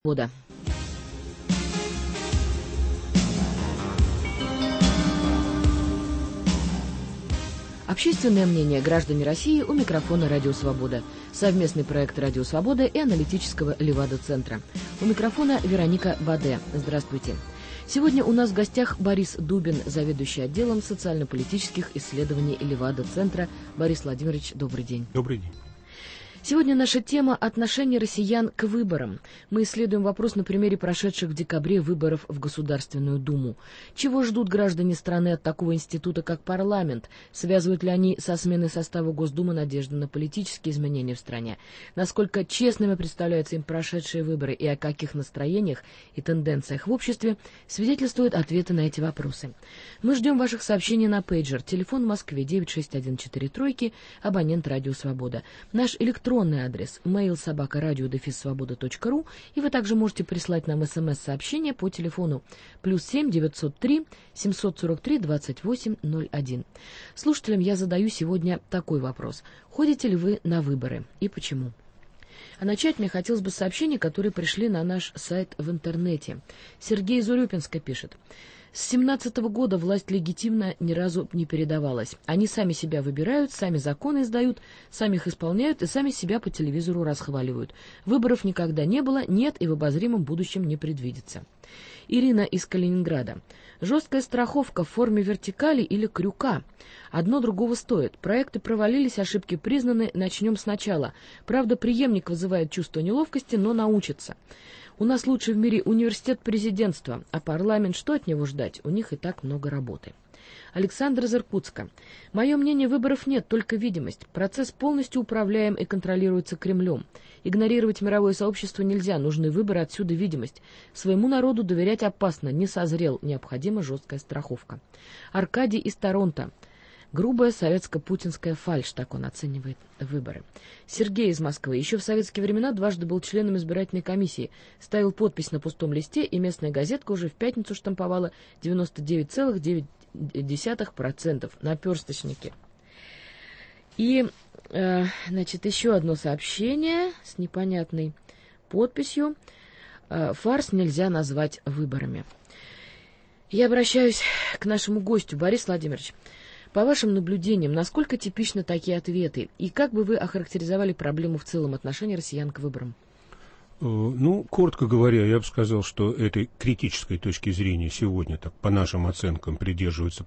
года. Общественное мнение граждане России у микрофона «Радио Свобода». Совместный проект «Радио Свобода» и аналитического Левада-центра. У микрофона Вероника Баде. Здравствуйте. Сегодня у нас в гостях Борис Дубин, заведующий отделом социально-политических исследований Левада-центра. Борис Владимирович, добрый день. Добрый день. Сегодня наша тема – отношение россиян к выборам. Мы исследуем вопрос на примере прошедших в декабре выборов в Государственную Думу. Чего ждут граждане страны от такого института, как парламент? Связывают ли они со сменой состава Госдумы надежды на политические изменения в стране? Насколько честными представляются им прошедшие выборы и о каких настроениях и тенденциях в обществе свидетельствуют ответы на эти вопросы? Мы ждем ваших сообщений на пейджер. Телефон в Москве 96143, абонент «Радио Свобода». Наш электронный адрес mail@radio-svoboda.ru, и вы также можете прислать нам смс-сообщение по телефону +7 903 743 2801. Слушателям я задаю сегодня такой вопрос. Ходите ли вы на выборы и почему? А начать мне хотелось бы с сообщений, которые пришли на наш сайт в интернете. Сергей из Урюпинска пишет. С 2017 года власть легитимно ни разу не передавалась. Они сами себя выбирают, сами законы издают, сами их исполняют и сами себя по телевизору расхваливают. Выборов никогда не было, нет и в обозримом будущем не предвидится. Ирина из Калининграда. Жесткая страховка в форме вертикали или крюка. Одно другого стоит. Проекты провалились, ошибки признаны, начнем сначала. Правда, преемник вызывает чувство неловкости, но научится. У нас лучший в мире университет президентства, а парламент, что от него ждать? У них и так много работы. Александр из Иркутска. Мое мнение, выборов нет, только видимость. Процесс полностью управляем и контролируется Кремлем. Игнорировать мировое сообщество нельзя, нужны выборы, отсюда видимость. Своему народу доверять опасно, не созрел, необходима жесткая страховка. Аркадий из Торонто. Грубая советско-путинская фальшь, так он оценивает выборы. Сергей из Москвы. Еще в советские времена дважды был членом избирательной комиссии. Ставил подпись на пустом листе, и местная газетка уже в пятницу штамповала 99,9% наперсточники. И, еще одно сообщение с непонятной подписью. Фарс нельзя назвать выборами. Я обращаюсь к нашему гостю, Борис Владимирович. По вашим наблюдениям, насколько типичны такие ответы? И как бы вы охарактеризовали проблему в целом отношения россиян к выборам? Коротко говоря, я бы сказал, что этой критической точки зрения сегодня, так по нашим оценкам, придерживаются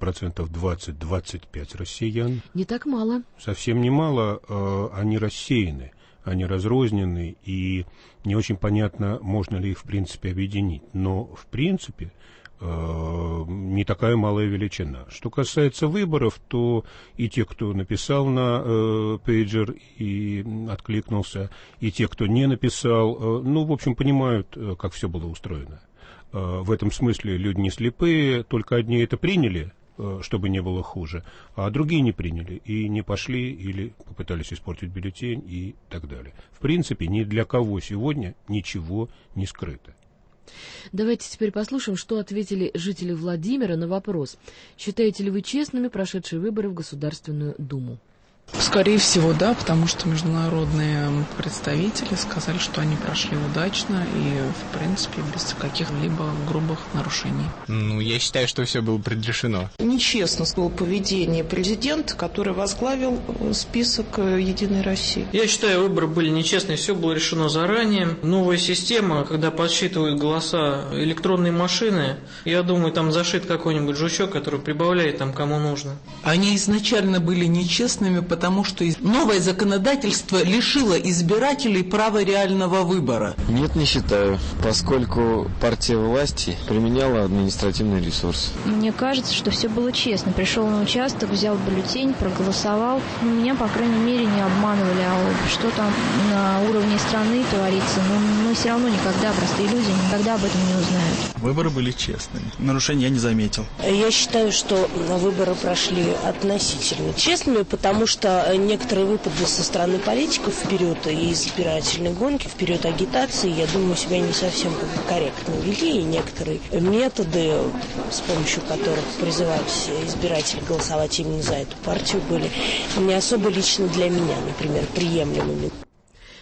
20-25% россиян. Не так мало. Совсем не мало. Они рассеяны, они разрознены, и не очень понятно, можно ли их, в принципе, объединить. Но, в принципе, не такая малая величина. Что касается выборов, то и те, кто написал на пейджер и откликнулся, и те, кто не написал, в общем, понимают, как все было устроено. В этом смысле люди не слепые, только одни это приняли, чтобы не было хуже, а другие не приняли и не пошли или попытались испортить бюллетень и так далее. В принципе, ни для кого сегодня ничего не скрыто. Давайте теперь послушаем, что ответили жители Владимира на вопрос. Считаете ли вы честными прошедшие выборы в Государственную Думу? Скорее всего, да, потому что международные представители сказали, что они прошли удачно и, в принципе, без каких-либо грубых нарушений. Я считаю, что все было предрешено. Нечестно было поведение президента, который возглавил список «Единой России». Я считаю, выборы были нечестные, все было решено заранее. Новая система, когда подсчитывают голоса электронные машины, я думаю, там зашит какой-нибудь жучок, который прибавляет там, кому нужно. Они изначально были нечестными, потому что новое законодательство лишило избирателей права реального выбора. Нет, не считаю, поскольку партия власти применяла административный ресурс. Мне кажется, что все было честно. Пришел на участок, взял бюллетень, проголосовал. Меня, по крайней мере, не обманывали. А что там на уровне страны творится, мы все равно никогда, простые люди, никогда об этом не узнают. Выборы были честными. Нарушений я не заметил. Я считаю, что выборы прошли относительно честными, потому что некоторые выпады со стороны политиков в период избирательной гонки, в период агитации, я думаю, себя не совсем корректно вели, и некоторые методы, с помощью которых призывать избирателей голосовать именно за эту партию, были не особо лично для меня, например, приемлемыми.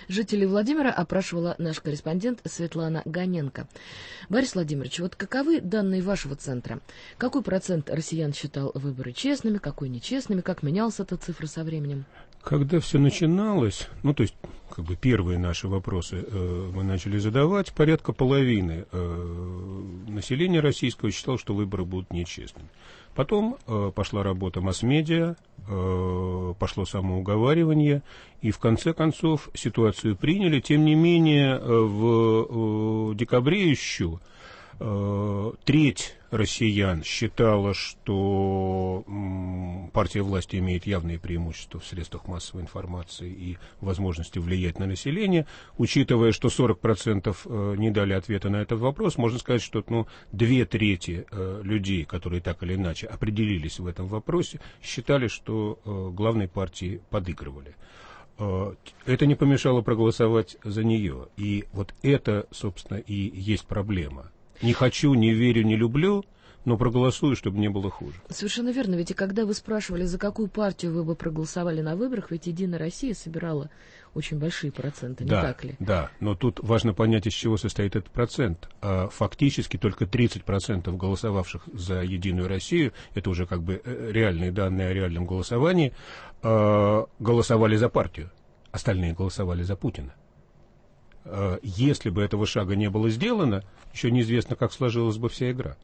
Жителей Владимира опрашивала наш корреспондент Светлана Гоненко. Борис Владимирович, вот каковы данные вашего центра? Какой процент россиян считал выборы честными, какой нечестными? Как менялась эта цифра со временем? Когда все начиналось, то есть первые наши вопросы мы начали задавать, порядка половины населения российского считало, что выборы будут нечестными. Потом пошла работа масс-медиа, пошло самоуговаривание, и в конце концов ситуацию приняли. Тем не менее, в декабре еще треть россиян считала, что партия власти имеет явные преимущества в средствах массовой информации и возможности влиять на население. Учитывая, что 40% не дали ответа на этот вопрос, можно сказать, что 2/3 людей, которые так или иначе определились в этом вопросе, считали, что главной партии подыгрывали. Это не помешало проголосовать за нее. И вот это, собственно, и есть проблема. Не хочу, не верю, не люблю, но проголосую, чтобы не было хуже. Совершенно верно. Ведь и когда вы спрашивали, за какую партию вы бы проголосовали на выборах, ведь «Единая Россия» собирала очень большие проценты, не так ли? Да, но тут важно понять, из чего состоит этот процент. Фактически только 30% голосовавших за «Единую Россию», это уже реальные данные о реальном голосовании, голосовали за партию. Остальные голосовали за Путина. Если бы этого шага не было сделано, еще неизвестно, как сложилась бы вся игра.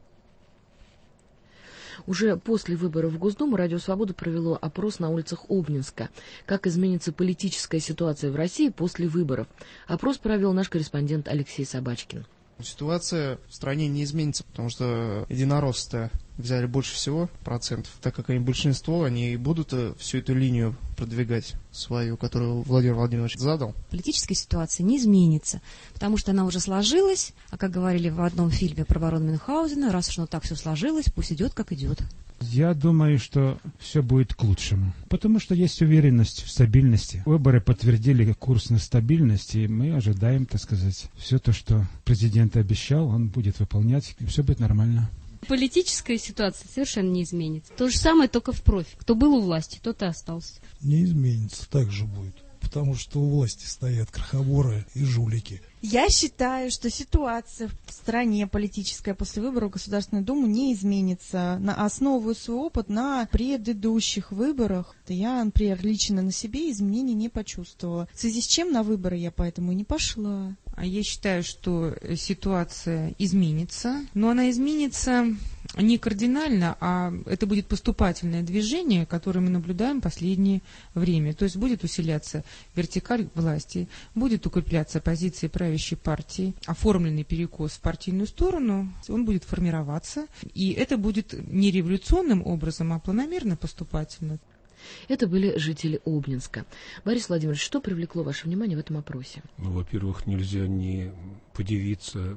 Уже после выборов в Госдуму Радио Свобода провело опрос на улицах Обнинска. Как изменится политическая ситуация в России после выборов? Опрос провел наш корреспондент Алексей Собачкин. Ситуация в стране не изменится, потому что единороссы взяли больше всего процентов. Так как они большинство, они и будут всю эту линию продвигать свою, которую Владимир Владимирович задал. Политическая ситуация не изменится, потому что она уже сложилась, а как говорили в одном фильме про барона Мюнхгаузена, раз уж так все сложилось, пусть идет, как идет. Я думаю, что все будет к лучшему, потому что есть уверенность в стабильности. Выборы подтвердили курс на стабильность, и мы ожидаем, так сказать, все то, что президент обещал, он будет выполнять, и все будет нормально. Политическая ситуация совершенно не изменится. То же самое, только в профиль. Кто был у власти, тот и остался. Не изменится, так же будет. Потому что у власти стоят крохоборы и жулики. Я считаю, что ситуация в стране политическая после выборов в Государственную Думу не изменится. Основываю свой опыт на предыдущих выборах. Я, например, лично на себе изменений не почувствовала. В связи с чем на выборы я поэтому и не пошла. Я считаю, что ситуация изменится, но она изменится не кардинально, а это будет поступательное движение, которое мы наблюдаем в последнее время. То есть будет усиляться вертикаль власти, будет укрепляться позиции правящей партии, оформленный перекос в партийную сторону, он будет формироваться, и это будет не революционным образом, а планомерно поступательно. Это были жители Обнинска. Борис Владимирович, что привлекло ваше внимание в этом опросе? Во-первых, нельзя не подивиться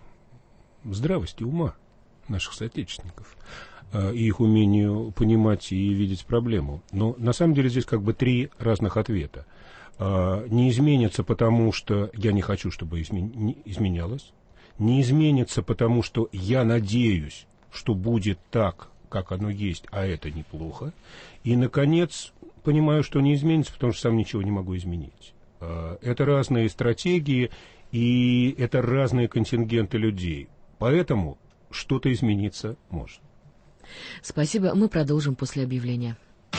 здравости ума наших соотечественников и их умению понимать и видеть проблему. Но на самом деле здесь три разных ответа. Не изменится, потому что я не хочу, чтобы изменялось. Не изменится, потому что я надеюсь, что будет так, как оно есть, а это неплохо. И, наконец, понимаю, что не изменится, потому что сам ничего не могу изменить. Это разные стратегии, и это разные контингенты людей. Поэтому что-то измениться может. Спасибо, мы продолжим после объявления.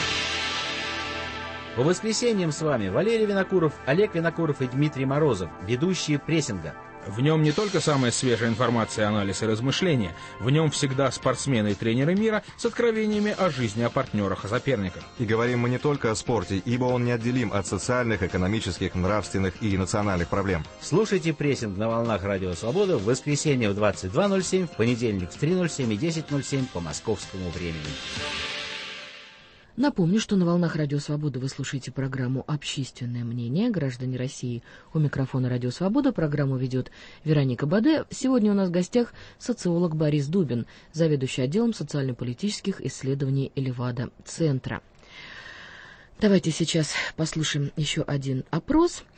По воскресеньям с вами Валерий Винокуров, Олег Винокуров и Дмитрий Морозов, ведущие прессинга. В нем не только самая свежая информация, анализ и размышления. В нем всегда спортсмены и тренеры мира с откровениями о жизни, о партнерах, о соперниках. И говорим мы не только о спорте, ибо он неотделим от социальных, экономических, нравственных и национальных проблем. Слушайте прессинг на волнах Радио Свобода в воскресенье в 22:07, в понедельник в 3:07 и 10:07 по московскому времени. Напомню, что на волнах Радио Свобода вы слушаете программу «Общественное мнение. Граждане России». У микрофона Радио Свобода программу ведет Вероника Баде. Сегодня у нас в гостях социолог Борис Дубин, заведующий отделом социально-политических исследований Левада-центра. Давайте сейчас послушаем еще один опрос.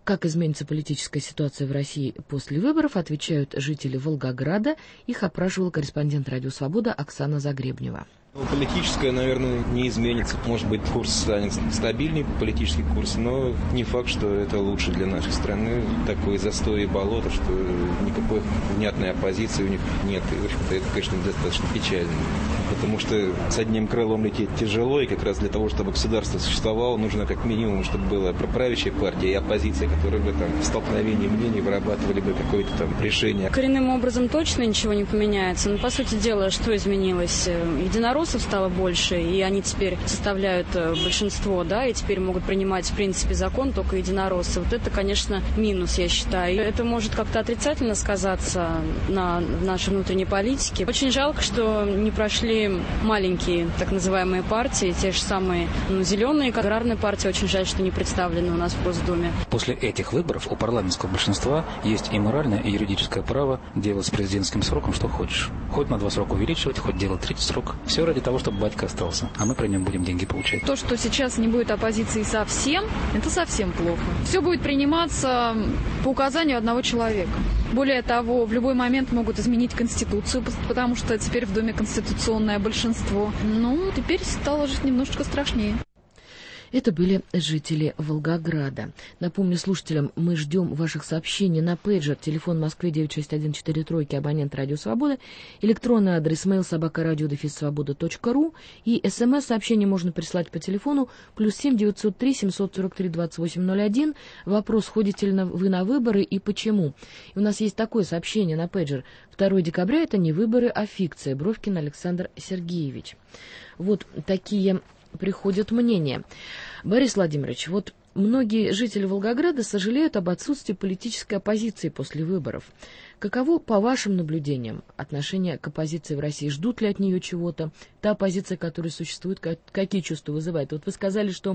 Как изменится политическая ситуация в России после выборов, отвечают жители Волгограда. Их опрашивал корреспондент «Радио Свобода» Оксана Загребнева. Политическая, наверное, не изменится. Может быть, курс станет стабильнее, политический курс, но не факт, что это лучше для нашей страны. Такое застой и болото, что никакой внятной оппозиции у них нет. И, в общем-то, это, конечно, достаточно печально. Потому что с одним крылом лететь тяжело, и как раз для того, чтобы государство существовало, нужно как минимум, чтобы была правящая партия и оппозиция, которые бы там в столкновении мнений вырабатывали бы какое-то там решение. Коренным образом точно ничего не поменяется. Но, по сути дела, что изменилось? Единороссов стало больше, и они теперь составляют большинство, да, и теперь могут принимать, в принципе, закон только единороссы. Вот это, конечно, минус, я считаю. Это может как-то отрицательно сказаться на нашей внутренней политике. Очень жалко, что не прошли маленькие так называемые партии, те же самые зеленые, аграрная партия, очень жаль, что не представлены у нас в Госдуме. После этих выборов у парламентского большинства есть и моральное, и юридическое право делать с президентским сроком что хочешь. Хоть на 2 срока увеличивать, хоть делать 3-й срок. Все ради того, чтобы батька остался, а мы при нем будем деньги получать. То, что сейчас не будет оппозиции совсем, это совсем плохо. Все будет приниматься по указанию одного человека. Более того, в любой момент могут изменить Конституцию, потому что теперь в Думе конституционное большинство. Ну, теперь стало жить немножечко страшнее. Это были жители Волгограда. Напомню слушателям, мы ждем ваших сообщений на пейджер, телефон в Москве 96143, абонент «Радио Свобода», электронный адрес mail @radio-svoboda.ru и СМС-сообщение можно прислать по телефону +7 903 743 2801. Вопрос, ходите ли вы на выборы и почему. И у нас есть такое сообщение на пейджер. 2 декабря это не выборы, а фикция. Бровкин Александр Сергеевич. Вот такие приходят мнения. Борис Владимирович, вот многие жители Волгограда сожалеют об отсутствии политической оппозиции после выборов. Каково, по вашим наблюдениям, отношение к оппозиции в России? Ждут ли от нее чего-то? Та оппозиция, которая существует, какие чувства вызывает? Вот вы сказали, что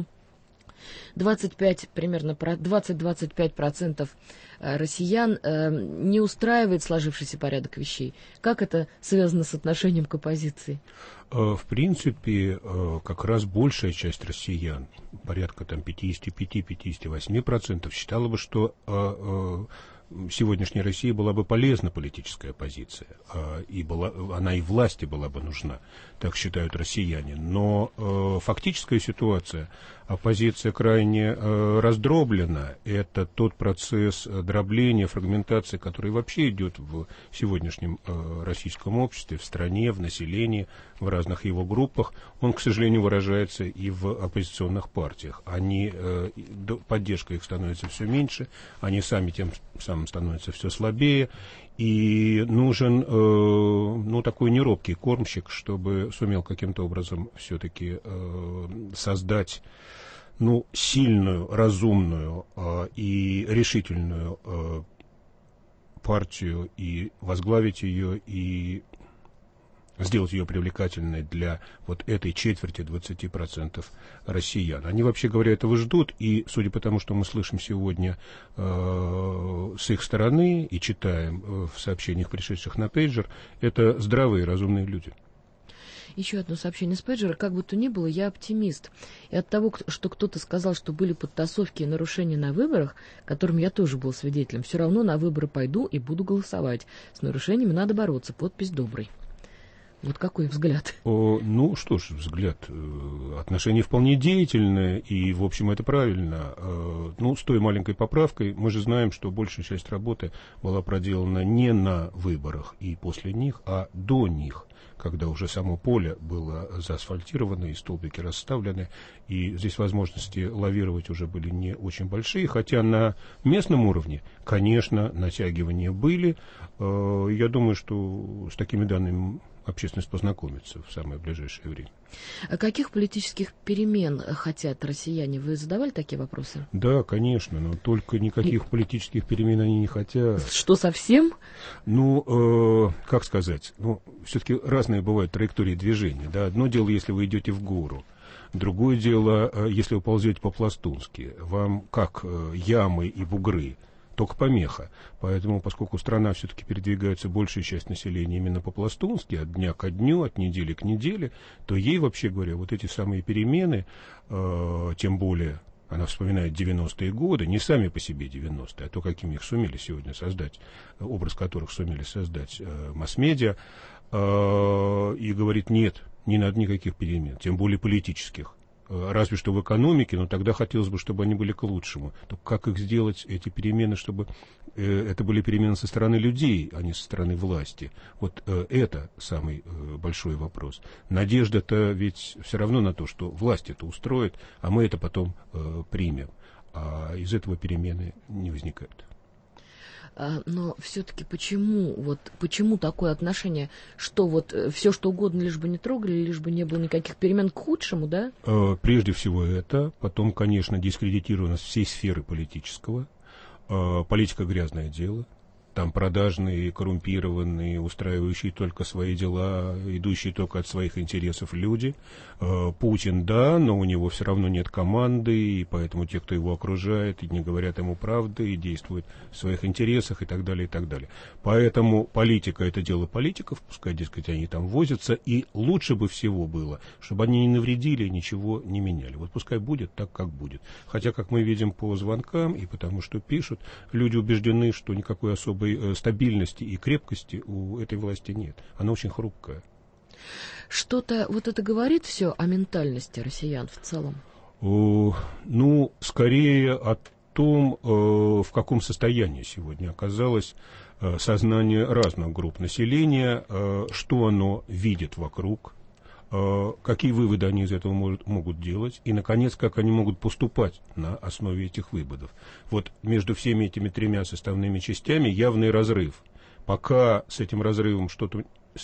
примерно 20-25% россиян не устраивает сложившийся порядок вещей. Как это связано с отношением к оппозиции? В принципе, как раз большая часть россиян, порядка там 55-58%, считала бы, что сегодняшней России была бы полезна политическая оппозиция, и она и власти была бы нужна, так считают россияне. Но фактическая ситуация, оппозиция крайне раздроблена, это тот процесс дробления, фрагментации, который вообще идет в сегодняшнем российском обществе, в стране, в населении, в разных его группах, он, к сожалению, выражается и в оппозиционных партиях. Поддержка их становится все меньше, они сами тем самым становятся все слабее, и нужен такой неробкий кормщик, чтобы сумел каким-то образом все-таки создать сильную, разумную и решительную партию и возглавить ее, и сделать ее привлекательной для вот этой четверти 20% россиян. Они, вообще говоря, этого ждут, и, судя по тому, что мы слышим сегодня с их стороны и читаем в сообщениях, пришедших на пейджер, это здравые, разумные люди. Еще одно сообщение с пейджера. Как бы то ни было, я оптимист. И от того, что кто-то сказал, что были подтасовки и нарушения на выборах, которым я тоже был свидетелем, все равно на выборы пойду и буду голосовать. С нарушениями надо бороться. Подпись «Добрый». Вот какой взгляд? Что ж, взгляд. Отношение вполне деятельное, и, в общем, это правильно. С той маленькой поправкой, мы же знаем, что большая часть работы была проделана не на выборах и после них, а до них, когда уже само поле было заасфальтировано и столбики расставлены, и здесь возможности лавировать уже были не очень большие, хотя на местном уровне, конечно, натягивания были. Я думаю, что с такими данными общественность познакомится в самое ближайшее время. А каких политических перемен хотят россияне? Вы задавали такие вопросы? Да, конечно, но только никаких политических перемен они не хотят. Что, совсем? Как сказать, все-таки разные бывают траектории движения. Да? Одно дело, если вы идете в гору, другое дело, если вы ползете по-пластунски. Вам как ямы и бугры, только помеха. Поэтому, поскольку страна все-таки передвигается большая часть населения именно по-пластунски, от дня ко дню, от недели к неделе, то ей, вообще говоря, вот эти самые перемены, тем более Она вспоминает 90-е годы, не сами по себе 90-е, а то, какими их сумели сегодня создать, образ которых сумели создать масс-медиа, и говорит, нет, не надо никаких перемен, тем более политических. Разве что в экономике, но тогда хотелось бы, чтобы они были к лучшему. То как их сделать, эти перемены, чтобы это были перемены со стороны людей, а не со стороны власти? Вот это самый большой вопрос. Надежда-то ведь все равно на то, что власть это устроит, а мы это потом примем. А из этого перемены не возникают. Но все-таки почему такое отношение, что вот все что угодно, лишь бы не трогали, лишь бы не было никаких перемен к худшему, да? Прежде всего это, потом, конечно, дискредитированность всей сферы политического. Политика — грязное дело. Там продажные, коррумпированные, устраивающие только свои дела, идущие только от своих интересов люди. Путин, да, но у него все равно нет команды, и поэтому те, кто его окружает, и не говорят ему правды, и действуют в своих интересах, и так далее, и так далее. Поэтому политика — это дело политиков, пускай, дескать, они там возятся, и лучше бы всего было, чтобы они не навредили, ничего не меняли. Вот пускай будет так, как будет. Хотя, как мы видим по звонкам, и потому что пишут, люди убеждены, что никакой особой стабильности и крепкости у этой власти нет. Она очень хрупкая. Что-то вот это говорит все о ментальности россиян в целом? Ну, скорее о том, в каком состоянии сегодня оказалось сознание разных групп населения, что оно видит вокруг, какие выводы они из этого могут делать, и, наконец, как они могут поступать на основе этих выводов. Вот между всеми этими тремя составными частями явный разрыв. Пока с этими разрывами что-то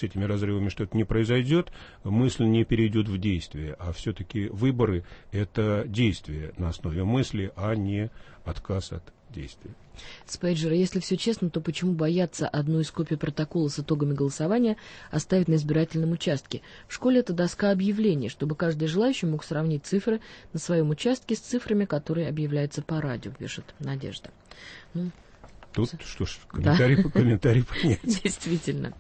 не произойдет, мысль не перейдет в действие, а все-таки выборы — это действие на основе мысли, а не отказ от действия. Спейджер, если все честно, то почему бояться одну из копий протокола с итогами голосования оставить на избирательном участке? В школе это доска объявлений, чтобы каждый желающий мог сравнить цифры на своем участке с цифрами, которые объявляются по радио, пишет Надежда. Тут, что ж, комментарий понятен. Действительно.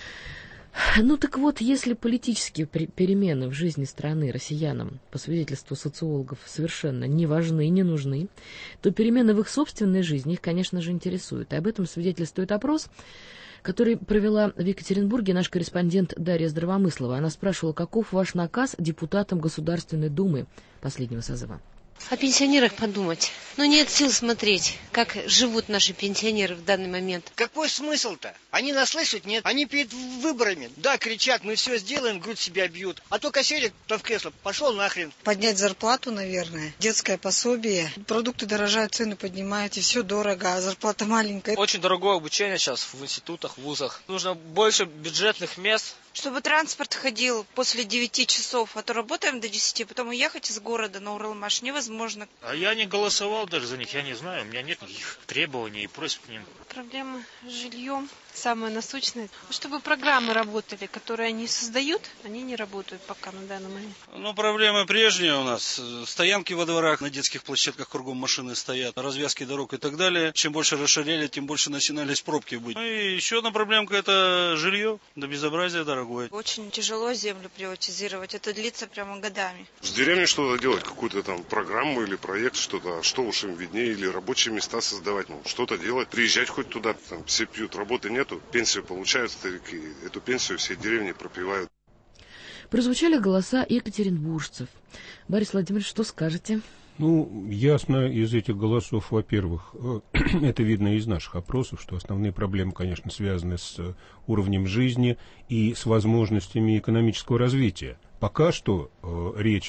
Ну так вот, если политические перемены в жизни страны россиянам, по свидетельству социологов, совершенно не важны и не нужны, то перемены в их собственной жизни их, конечно же, интересуют. И об этом свидетельствует опрос, который провела в Екатеринбурге наш корреспондент Дарья Здравомыслова. Она спрашивала, каков ваш наказ депутатам Государственной Думы последнего созыва. О пенсионерах подумать. Но нет сил смотреть, как живут наши пенсионеры в данный момент. Какой смысл-то? Они нас слышат, нет? Они перед выборами, да, кричат, мы все сделаем, грудь себя бьют. А только сели, то в кресло, пошел нахрен. Поднять зарплату, наверное, детское пособие. Продукты дорожают, цены поднимают, и все дорого, а зарплата маленькая. Очень дорогое обучение сейчас в институтах, в вузах. Нужно больше бюджетных мест. Чтобы транспорт ходил после 9 часов, а то работаем до 10, потом уехать из города на Уралмаш невозможно. А я не голосовал даже за них, я не знаю, у меня нет никаких требований и просьб к ним. Проблемы с жильем самые насущные. Чтобы программы работали, которые они создают, они не работают пока на данный момент. Ну, проблемы прежние у нас. Стоянки во дворах, на детских площадках кругом машины стоят, развязки дорог и так далее. Чем больше расширяли, тем больше начинались пробки быть. Ну и еще одна проблемка — это жилье, до безобразия дорогое. Очень тяжело землю приватизировать, это длится прямо годами. С деревней что-то делать, какую-то там программу или проект, что-то, что уж им виднее, или рабочие места создавать, ну, что-то делать, приезжать хоть туда, там все пьют, работы нету, пенсию получают старики, эту пенсию все деревни пропивают. Прозвучали голоса екатеринбуржцев. Борис Владимирович, что скажете? Ну, ясно из этих голосов, во-первых, это видно из наших опросов, что основные проблемы, конечно, связаны с уровнем жизни и с возможностями экономического развития. Пока что речь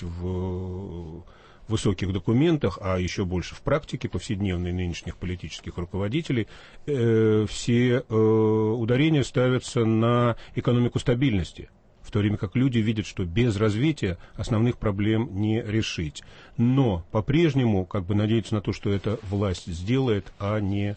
в высоких документах, а еще больше в практике повседневной нынешних политических руководителей, все ударения ставятся на экономику стабильности. В то время как люди видят, что без развития основных проблем не решить. Но по-прежнему как бы надеются на то, что эта власть сделает, а не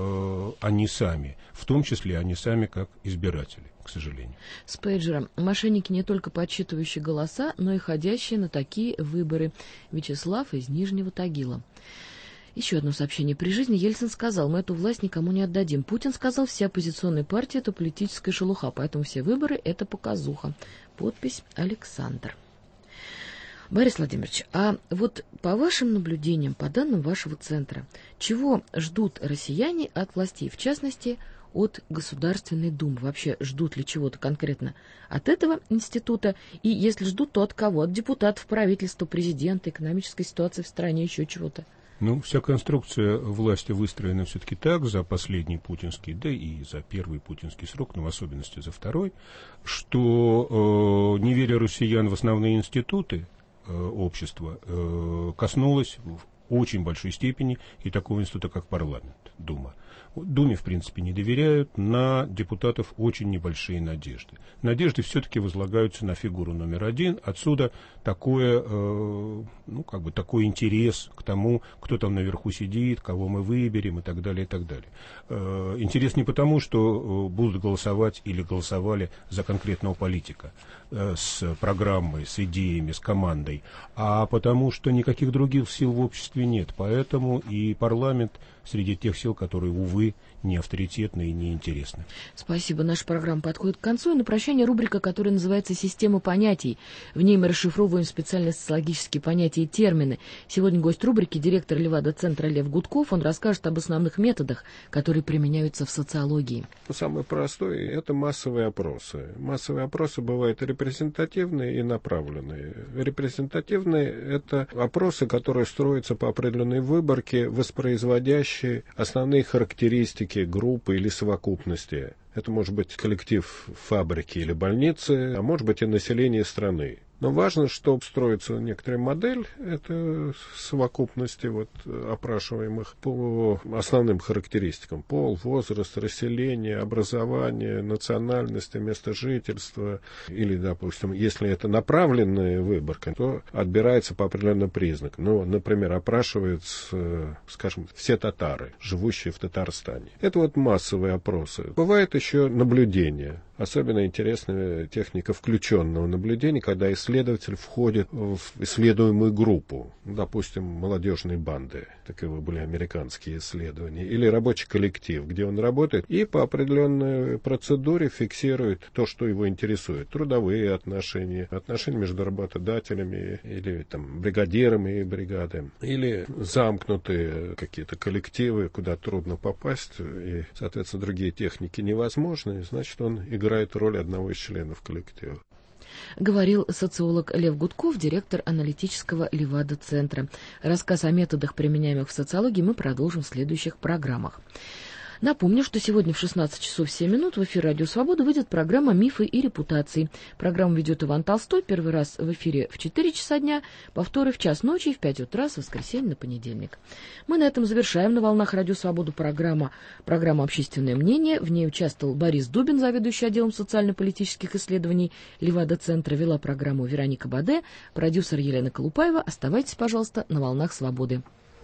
они сами. В том числе они сами как избиратели, к сожалению. С пейджером. Мошенники не только подсчитывающие голоса, но и ходящие на такие выборы. Вячеслав из Нижнего Тагила. Еще одно сообщение. При жизни Ельцин сказал, мы эту власть никому не отдадим. Путин сказал, все оппозиционные партии — это политическая шелуха, поэтому все выборы — это показуха. Подпись Александр. Борис Владимирович, а вот по вашим наблюдениям, по данным вашего центра, чего ждут россияне от властей, в частности, от Государственной Думы? Вообще ждут ли чего-то конкретно от этого института? И если ждут, то от кого? От депутатов, правительства, президента, экономической ситуации в стране, еще чего-то? Ну, вся конструкция власти выстроена все-таки так, за последний путинский, да и за первый путинский срок, но в особенности за второй, что неверие россиян в основные институты общества коснулось в очень большой степени и такого института, как парламент, Дума. Думе, в принципе, не доверяют, на депутатов очень небольшие надежды. Надежды все-таки возлагаются на фигуру номер один, отсюда такой интерес к тому, кто там наверху сидит, кого мы выберем и так далее, и так далее. Интерес не потому, что будут голосовать или голосовали за конкретного политика с программой, с идеями, с командой, а потому что никаких других сил в обществе нет. Поэтому и парламент среди тех сил, которые, увы, не авторитетны и не интересны. Спасибо. Наша программа подходит к концу. И на прощание рубрика, которая называется «Система понятий». В ней мы расшифровываем специальные социологические понятия и термины. Сегодня гость рубрики, директор Левада-центра Лев Гудков. Он расскажет об основных методах, которые применяются в социологии. Самое простое – это массовые опросы. Массовые опросы бывают репрезентативные и направленные. Репрезентативные – это опросы, которые строятся по определенной выборке, воспроизводящие основные характеристики группы или совокупности. Это может быть коллектив фабрики или больницы, а может быть и население страны. Но важно, чтобы строится некоторая модель, это совокупности опрашиваемых по основным характеристикам. Пол, возраст, расселение, образование, национальность, место жительства. Или, допустим, если это направленная выборка, то отбирается по определенным признакам. Ну, например, опрашиваются, скажем, все татары, живущие в Татарстане. Это массовые опросы. Бывает еще наблюдение. Особенно интересная техника включенного наблюдения, когда исследователь входит в исследуемую группу, допустим, молодежные банды, таковы были американские исследования, или рабочий коллектив, где он работает, и по определенной процедуре фиксирует то, что его интересует. Трудовые отношения, отношения между работодателями или бригадирами и бригады, или замкнутые какие-то коллективы, куда трудно попасть, и, соответственно, другие техники невозможны, значит, он играет роль одного из членов коллектива. Говорил социолог Лев Гудков, директор аналитического Левада-центра. Рассказ о методах, применяемых в социологии, мы продолжим в следующих программах. Напомню, что сегодня в 16 часов 7 минут в эфир «Радио Свобода» выйдет программа «Мифы и репутации». Программу ведет Иван Толстой. Первый раз в эфире в 4 часа дня, повторы в час ночи и в 5 утра с воскресенья на понедельник. Мы на этом завершаем на волнах «Радио Свобода» программа «Общественное мнение». В ней участвовал Борис Дубин, заведующий отделом социально-политических исследований Левада-центра. Вела программу Вероника Баде, продюсер Елена Колупаева. Оставайтесь, пожалуйста, на волнах «Свободы».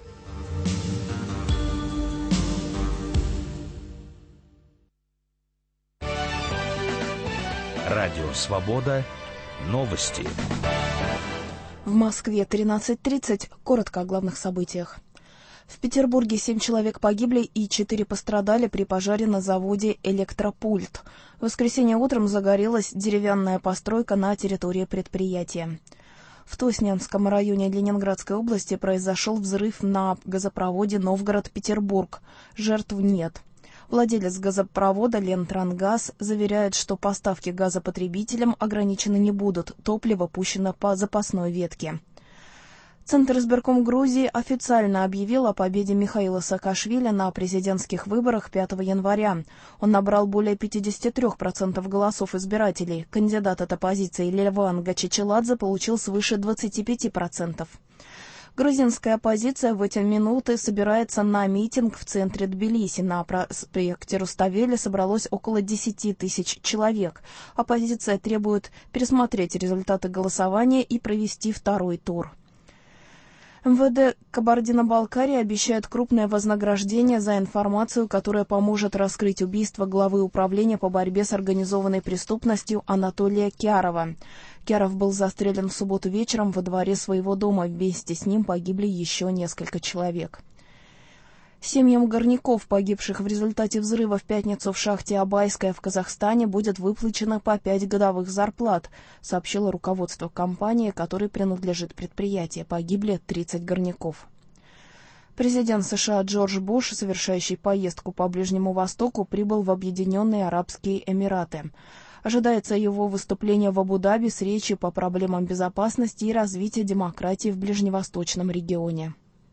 Радио «Свобода». Новости. В Москве 13:30. Коротко о главных событиях. В Петербурге 7 человек погибли и 4 пострадали при пожаре на заводе «Электропульт». В воскресенье утром загорелась деревянная постройка на территории предприятия. В Тоснянском районе Ленинградской области произошел взрыв на газопроводе Новгород-Петербург. Жертв нет. Владелец газопровода «Лентрангаз» заверяет, что поставки газа потребителям ограничены не будут, топливо пущено по запасной ветке. Центр избирком Грузии официально объявил о победе Михаила Саакашвили на президентских выборах 5 января. Он набрал более 53% голосов избирателей. Кандидат от оппозиции Леван Гачичеладзе получил свыше 25%. Грузинская оппозиция в эти минуты собирается на митинг в центре Тбилиси. На проспекте Руставели собралось около 10 тысяч человек. Оппозиция требует пересмотреть результаты голосования и провести второй тур. МВД Кабардино-Балкарии обещает крупное вознаграждение за информацию, которая поможет раскрыть убийство главы управления по борьбе с организованной преступностью Анатолия Кярова. Кяров был застрелен в субботу вечером во дворе своего дома. Вместе с ним погибли еще несколько человек. Семьям горняков, погибших в результате взрыва в пятницу в шахте Абайская в Казахстане, будет выплачено по 5 годовых зарплат, сообщило руководство компании, которой принадлежит предприятие. Погибли 30 горняков. Президент США Джордж Буш, совершающий поездку по Ближнему Востоку, прибыл в Объединенные Арабские Эмираты. Ожидается его выступление в Абу-Даби с речью по проблемам безопасности и развития демократии в ближневосточном регионе.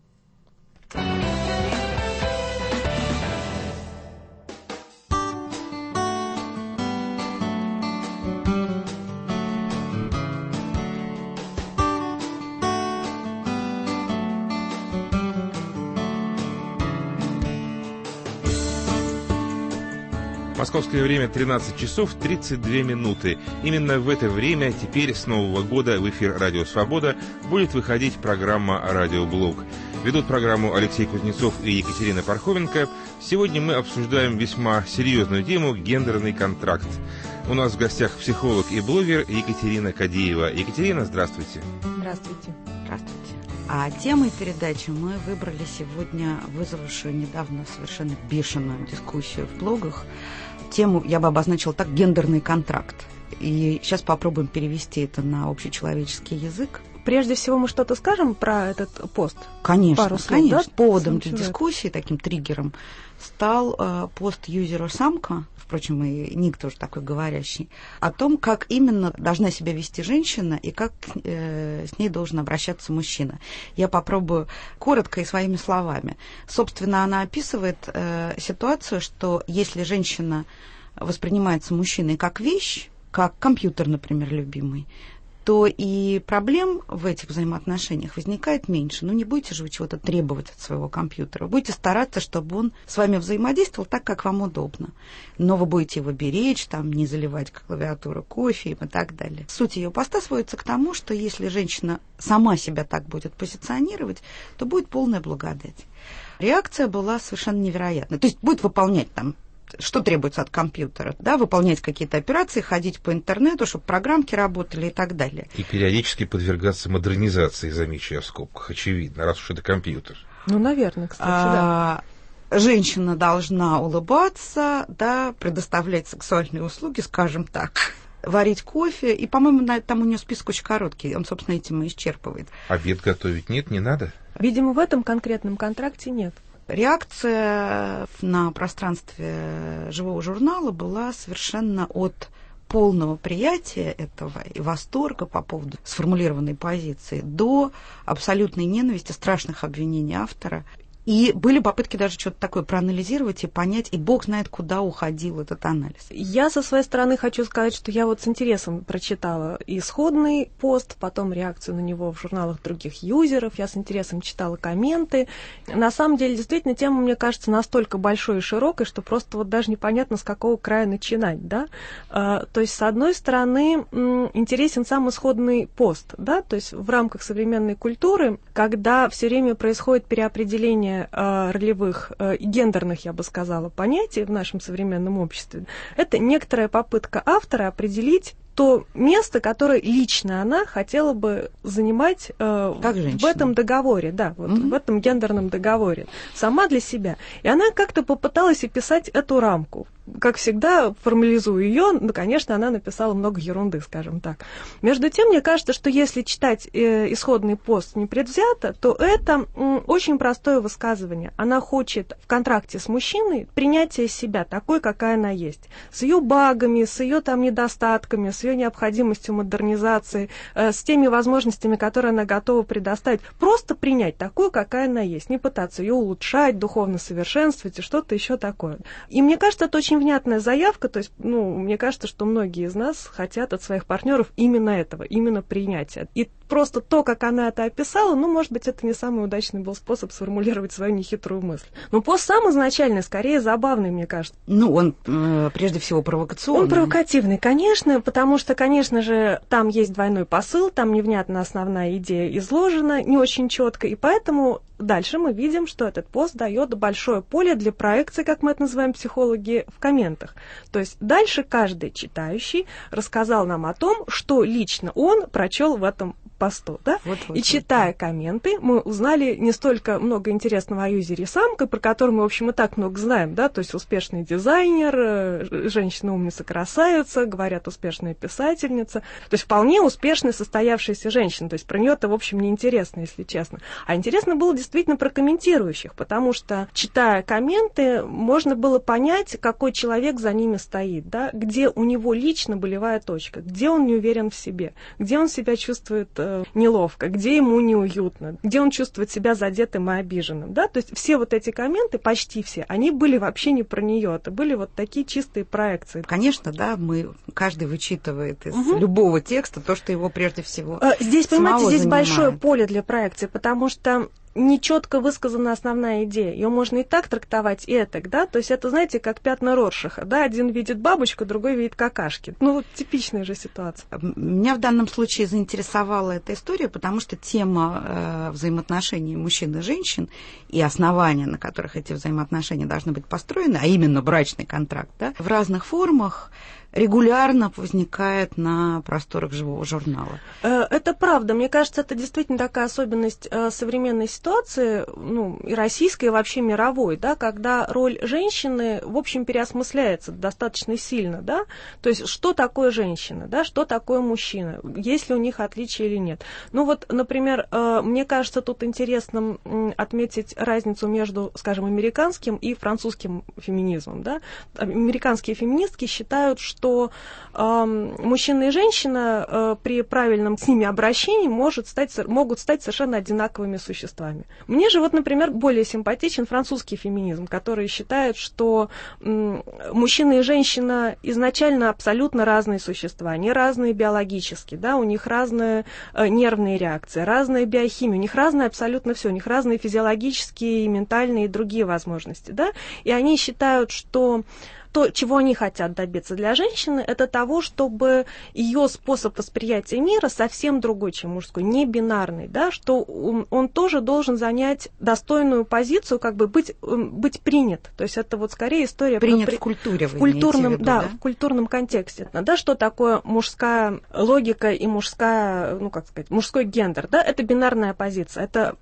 Московское время 13 часов 32 минуты. Именно в это время теперь с Нового года в эфир «Радио Свобода» будет выходить программа «Радиоблог». Ведут программу Алексей Кузнецов и Екатерина Пархоменко. Сегодня мы обсуждаем весьма серьезную тему «Гендерный контракт». У нас в гостях психолог и блогер Екатерина Кадеева. Екатерина, здравствуйте. Здравствуйте. Здравствуйте. А темой передачи мы выбрали сегодня вызвавшую недавно совершенно бешеную дискуссию в блогах. Тему я бы обозначила так: гендерный контракт. И сейчас попробуем перевести это на общечеловеческий язык. Прежде всего мы что-то скажем про этот пост? Конечно, пару слов, конечно. Да? Поводом для дискуссии, таким триггером, стал пост юзера Самка, впрочем, и ник тоже такой говорящий, о том, как именно должна себя вести женщина и как с ней должен обращаться мужчина. Я попробую коротко и своими словами. Собственно, она описывает ситуацию, что если женщина воспринимается мужчиной как вещь, как компьютер, например, любимый, то и проблем в этих взаимоотношениях возникает меньше. Ну, не будете же вы чего-то требовать от своего компьютера. Вы будете стараться, чтобы он с вами взаимодействовал так, как вам удобно. Но вы будете его беречь, там, не заливать клавиатуру кофе и так далее. Суть ее поста сводится к тому, что если женщина сама себя так будет позиционировать, то будет полная благодать. Реакция была совершенно невероятной. То есть будет выполнять там, что требуется от компьютера, да, выполнять какие-то операции, ходить по интернету, чтобы программки работали и так далее. И периодически подвергаться модернизации, замечу я в скобках, очевидно, раз уж это компьютер. Ну, наверное, кстати, да. Женщина должна улыбаться, да, предоставлять сексуальные услуги, скажем так, варить кофе, и, по-моему, там у нее список очень короткий, он, собственно, этим и исчерпывает. Обед готовить нет, не надо? Видимо, в этом конкретном контракте нет. Реакция на пространстве живого журнала была совершенно от полного приятия этого и восторга по поводу сформулированной позиции до абсолютной ненависти, страшных обвинений автора. И были попытки даже что-то такое проанализировать и понять, и бог знает, куда уходил этот анализ. Я со своей стороны хочу сказать, что я вот с интересом прочитала исходный пост, потом реакцию на него в журналах других юзеров, я с интересом читала комменты. На самом деле, действительно, тема, мне кажется, настолько большой и широкой, что просто вот даже непонятно, с какого края начинать, да. То есть, с одной стороны, интересен сам исходный пост, да, то есть в рамках современной культуры, когда все время происходит переопределение ролевых и гендерных, я бы сказала, понятий в нашем современном обществе, это некоторая попытка автора определить то место, которое лично она хотела бы занимать в этом договоре, да, вот в этом гендерном договоре, сама для себя. И она как-то попыталась описать эту рамку. Как всегда, формализую ее, ну, конечно, она написала много ерунды, скажем так. Между тем, мне кажется, что если читать исходный пост непредвзято, то это очень простое высказывание. Она хочет в контракте с мужчиной принятия себя такой, какая она есть. С ее багами, с ее там недостатками, с ее необходимостью модернизации, с теми возможностями, которые она готова предоставить. Просто принять такую, какая она есть. Не пытаться ее улучшать, духовно совершенствовать и что-то еще такое. И мне кажется, это очень внятная заявка. То есть, ну, мне кажется, что многие из нас хотят от своих партнеров именно этого, именно принятия. И просто то, как она это описала, ну, может быть, это не самый удачный был способ сформулировать свою нехитрую мысль. Но пост сам изначально скорее забавный, мне кажется. Ну, он прежде всего провокационный. Он провокативный, конечно, потому что, конечно же, там есть двойной посыл, там невнятно основная идея изложена, не очень четко, и поэтому дальше мы видим, что этот пост дает большое поле для проекции, как мы это называем психологи, в комментах. То есть дальше каждый читающий рассказал нам о том, что лично он прочел в этом по 100, да? И читая комменты, мы узнали не столько много интересного о юзере самка, про которую мы, в общем, и так много знаем, да, то есть успешный дизайнер, женщина-умница, красавица, говорят, успешная писательница, то есть вполне успешная состоявшаяся женщина, то есть про нее-то, в общем, неинтересно, если честно. А интересно было действительно про комментирующих, потому что, читая комменты, можно было понять, какой человек за ними стоит, да, где у него лично болевая точка, где он не уверен в себе, где он себя чувствует неловко, где ему неуютно, где он чувствует себя задетым и обиженным, да, то есть все вот эти комменты, почти все, они были вообще не про нее, это были вот такие чистые проекции. Конечно, да, каждый вычитывает из любого текста то, что его прежде всего здесь, понимаете, здесь занимает. Большое поле для проекции, потому что нечетко высказана основная идея. Ее можно и так трактовать, и так, да? То есть это, знаете, как пятна Роршаха, да? Один видит бабочку, другой видит какашки. Ну, вот типичная же ситуация. Меня в данном случае заинтересовала эта история, потому что тема взаимоотношений мужчин и женщин и основания, на которых эти взаимоотношения должны быть построены, а именно брачный контракт, да, в разных формах регулярно возникает на просторах живого журнала. Это правда. Мне кажется, это действительно такая особенность современной ситуации, ну, и российской, и вообще мировой, да, когда роль женщины, в общем, переосмысляется достаточно сильно, да, то есть что такое женщина, да, что такое мужчина, есть ли у них отличия или нет. Ну вот, например, мне кажется, тут интересно отметить разницу между, скажем, американским и французским феминизмом, да. Американские феминистки считают, что мужчина и женщина при правильном с ними обращении могут стать совершенно одинаковыми существами. Мне же вот, например, более симпатичен французский феминизм, который считает, что мужчина и женщина изначально абсолютно разные существа, они разные биологически, да, у них разные нервные реакции, разная биохимия, у них разное абсолютно все, у них разные физиологические, ментальные и другие возможности, да, и они считают, что то, чего они хотят добиться для женщины, это того, чтобы ее способ восприятия мира совсем другой, чем мужской, не бинарный, да, что он тоже должен занять достойную позицию, как бы быть принят. То есть это вот скорее история принят в культуре, в культурном, виду, да, в культурном контексте. Да, что такое мужская логика и мужская, ну как сказать, мужской гендер, да, это бинарная позиция, это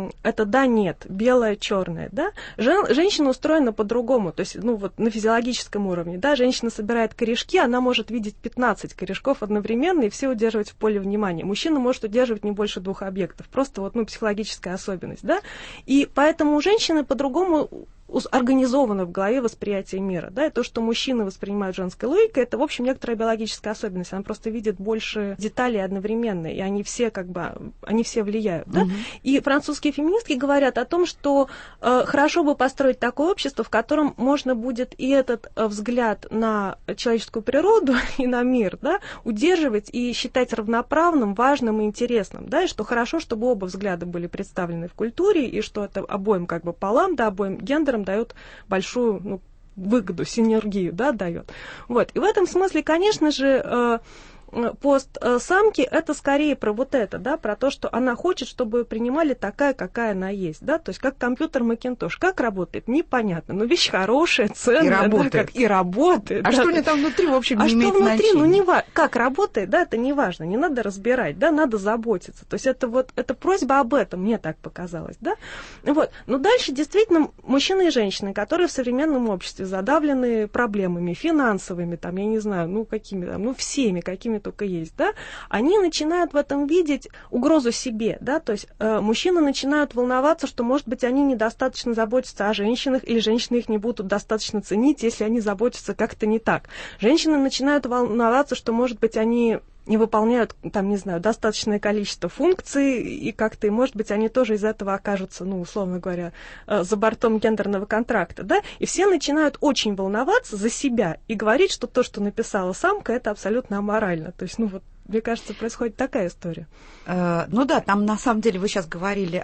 да, нет, белое, черное, да. Женщина устроена по-другому, то есть, ну вот на физиологическом уровне, да, женщина собирает корешки, она может видеть 15 корешков одновременно и все удерживать в поле внимания. Мужчина может удерживать не больше 2 объектов, просто вот, ну, психологическая особенность, да, и поэтому у женщины по-другому организовано в голове восприятие мира, да, и то, что мужчины воспринимают женской логикой, это, в общем, некоторая биологическая особенность, она просто видит больше деталей одновременно, и они все, как бы, они все влияют, да, и французские феминистки говорят о том, что хорошо бы построить такое общество, в котором можно будет и этот взгляд на человеческую природу и на мир, да, удерживать и считать равноправным, важным и интересным, да, и что хорошо, чтобы оба взгляда были представлены в культуре, и что это обоим, как бы, полам, да, обоим гендерам дает большую, ну, выгоду, синергию, да, дает. Вот. И в этом смысле, конечно же, пост самки это скорее про вот это, да, про то, что она хочет, чтобы принимали такая, какая она есть, да, то есть как компьютер Macintosh, как работает, непонятно, но вещь хорошая, ценная, и работает, да, и работает. А да, что у нее там внутри, в общем, не имеет значения. А что внутри, значения. ну, не важно, как работает, да, это не важно, не надо разбирать, да, надо заботиться, то есть это вот, это просьба об этом, мне так показалось, да, вот, но дальше действительно мужчины и женщины, которые в современном обществе задавлены проблемами финансовыми, там, я не знаю, ну, какими там, ну, всеми, какими только есть, да, они начинают в этом видеть угрозу себе, да, то есть мужчины начинают волноваться, что, может быть, они недостаточно заботятся о женщинах, или женщины их не будут достаточно ценить, если они заботятся как-то не так. Женщины начинают волноваться, что, может быть, они не выполняют, там, не знаю, достаточное количество функций, и как-то, и, может быть, они тоже из этого окажутся, ну, условно говоря, за бортом гендерного контракта, да, и все начинают очень волноваться за себя и говорить, что то, что написала самка, это абсолютно аморально. То есть, ну, вот, мне кажется, происходит такая история. Ну да, там на самом деле вы сейчас говорили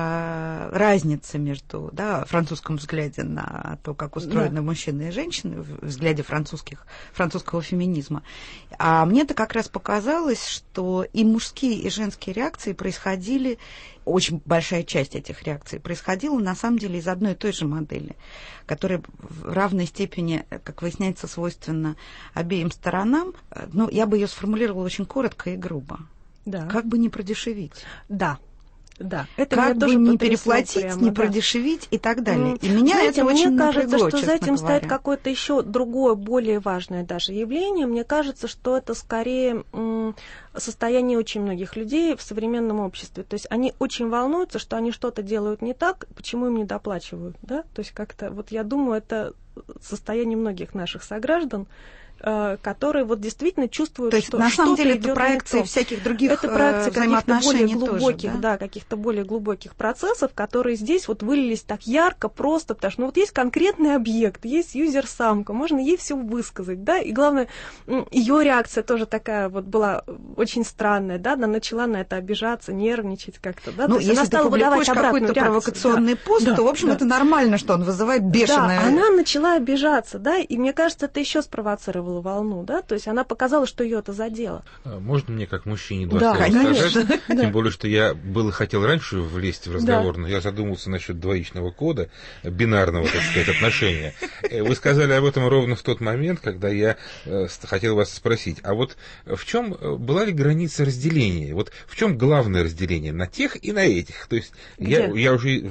о разнице между, да, французском взгляде на то, как устроены мужчины и женщины, в взгляде французского феминизма. А мне-то как раз показалось, что и мужские, и женские реакции происходили, очень большая часть этих реакций происходила на самом деле из одной и той же модели, которая в равной степени, как выясняется, свойственна обеим сторонам. Ну, я бы ее сформулировала очень коротко и грубо. Да. Как бы не продешевить. Да. Да, это как бы не переплатить, прямо, не да. продешевить и так далее. И меня знаете, это очень мне кажется, напрягло, что за этим говоря. стоит какое-то еще другое, более важное даже явление. Мне кажется, что это скорее состояние очень многих людей в современном обществе. То есть они очень волнуются, что они что-то делают не так, почему им не доплачивают. Да? То есть как-то, вот я думаю, это состояние многих наших сограждан, которые вот действительно чувствуют, то есть, что на самом деле это идет проекции всяких других это проекции каких-то более глубоких, тоже, да? Каких-то более глубоких процессов, которые здесь вот вылились так ярко, просто, потому что вот есть конкретный объект, есть юзер-самка, можно ей все высказать, да, и главное, ее реакция тоже такая вот была очень странная, да, она начала на это обижаться, нервничать как-то, да, ну, то есть если она стала выдавать обратную какой-то провокационный пост, то, в общем, это нормально, что он вызывает бешеное... Да, она начала обижаться, да, и мне кажется, это еще спровоцировало волну, да, то есть она показала, что ее это задело. Можно мне как мужчине два слова сказать? Тем более, что я хотел раньше влезть в разговор, но я задумался насчет двоичного кода, бинарного, так сказать, отношения. Вы сказали об этом ровно в тот момент, когда я хотел вас спросить, а вот в чем была ли граница разделения? Вот в чем главное разделение? На тех и на этих? То есть я уже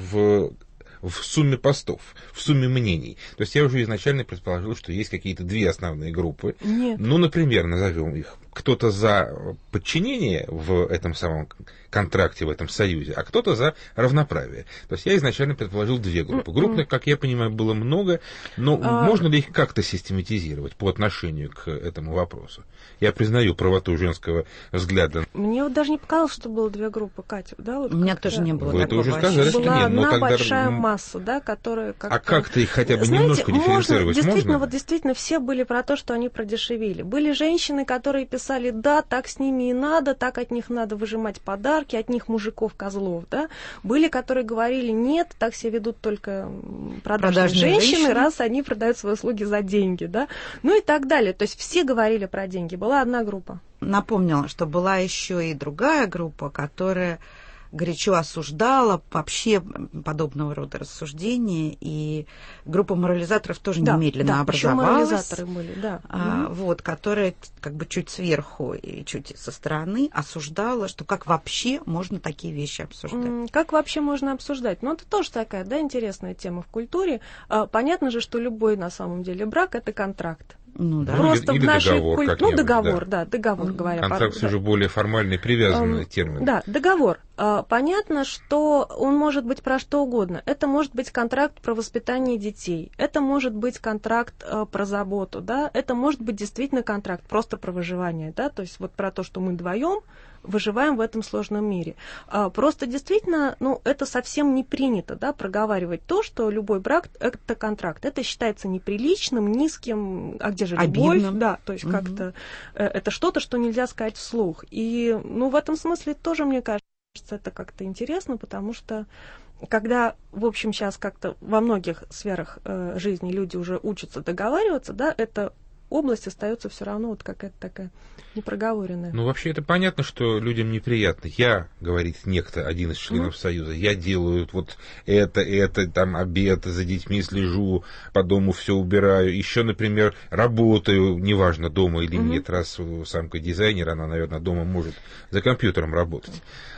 в сумме постов, в сумме мнений. То есть я уже изначально предположил, что есть какие-то две основные группы. Нет. Ну, например, назовем их. Кто-то за подчинение в этом самом контракте, в этом союзе, а кто-то за равноправие. То есть я изначально предположил две группы. Групп, как я понимаю, было много, но можно ли их как-то систематизировать по отношению к этому вопросу? Я признаю правоту женского взгляда. Мне вот даже не показалось, что было две группы, Катя. Да, вот у меня тоже не было такого. Вы уже сказали, что была нет. Одна тогда... большая масса, да, которая как-то... А как-то их хотя бы немножко дифференцировать можно? Вот действительно, все были про то, что они продешевили. Были женщины, которые писали, да, так с ними и надо, так от них надо выжимать подарки, от них мужиков-козлов, да. Были, которые говорили, нет, так себя ведут только продажные женщины, раз они продают свои услуги за деньги, да. Ну и так далее. То есть все говорили про деньги. Была одна группа. Напомнила, что была еще и другая группа, которая горячо осуждала вообще подобного рода рассуждения, и группа морализаторов тоже немедленно образовалась. Морализаторы были, да. Вот, которая как бы чуть сверху и чуть со стороны осуждала, что как вообще можно такие вещи обсуждать. Как вообще можно обсуждать? Ну, это тоже такая, да, интересная тема в культуре. Понятно же, что любой на самом деле брак – это контракт. Ну, да. Просто или в нашей договор, договор, да, договор, говоря. Контракт все же более формальный, привязанный термин. Да, договор. Понятно, что он может быть про что угодно. Это может быть контракт про воспитание детей, это может быть контракт про заботу, да, это может быть действительно контракт просто про выживание, да, то есть вот про то, что мы вдвоем выживаем в этом сложном мире. Просто действительно, ну, это совсем не принято, да, проговаривать то, что любой брак – это контракт. Это считается неприличным, низким, а где же любовь? Обидным. Да, то есть как-то это что-то, что нельзя сказать вслух. И, ну, в этом смысле тоже, мне кажется, это как-то интересно, потому что когда, в общем, сейчас как-то во многих сферах жизни люди уже учатся договариваться, да, эта область остается все равно вот какая-то такая непроговоренная. Ну, вообще, это понятно, что людям неприятно. Я, говорит некто, один из членов Союза, я делаю вот это, там, обед, за детьми слежу, по дому все убираю. Еще, например, работаю, неважно, дома или нет, раз самка дизайнер, она, наверное, дома может за компьютером работать.